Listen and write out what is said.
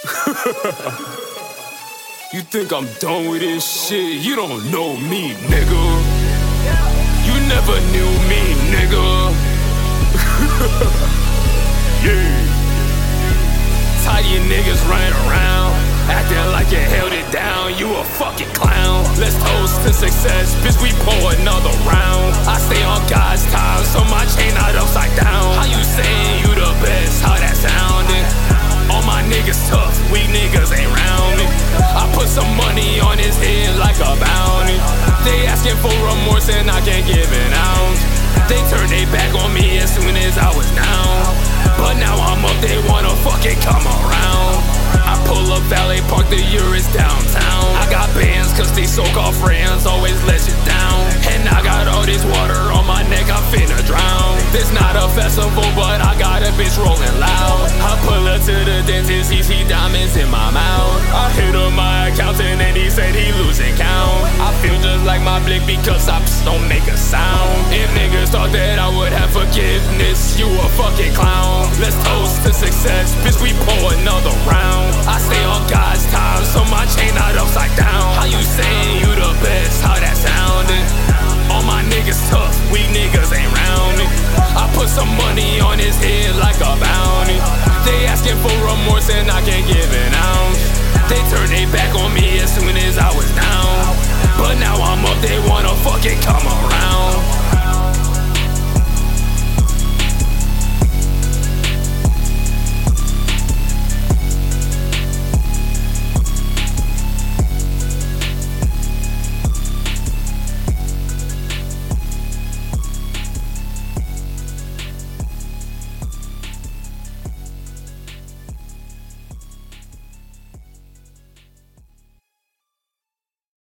You think I'm done with this shit? You don't know me, nigga. You never knew me, nigga. Yeah. Tired of you niggas running around, acting like you held it down. You a fucking clown. Let's toast to success, bitch, we pour another round. I stay on God's time, so my chain not upside down. How you saying you the best? How that sounding? All my niggas tough, weak niggas ain't round it. I put some money on his head like a bounty. They asking for remorse and I can't give an ounce. They turned their back on me as soon as I was down, but now I'm up, they wanna fucking come around. I pull up Valet Park, the Urus downtown. I got bands cause they so-called friends always let you down. And I got all this water on my neck, I'm finna drown. This not a festival, but I got a bitch rolling loud. I pull her to the dentist, he see diamonds in my mouth. I hit up my accountant and he said he losing count. I feel just like my blick because I don't make a sound. If niggas thought that I would have forgiveness, you a fucking clown. Let's toast to success, bitch, we pour another round. I stay on God's time, so my chain not upside down. How you saying you the best? How that sounding? All my niggas tough, weak niggas ain't round it. I put some money on his head like a bounty. They asking for remorse and I can't give an ounce. They turned their back on me as soon as I was down, but now I'm up, they wanna fucking come around.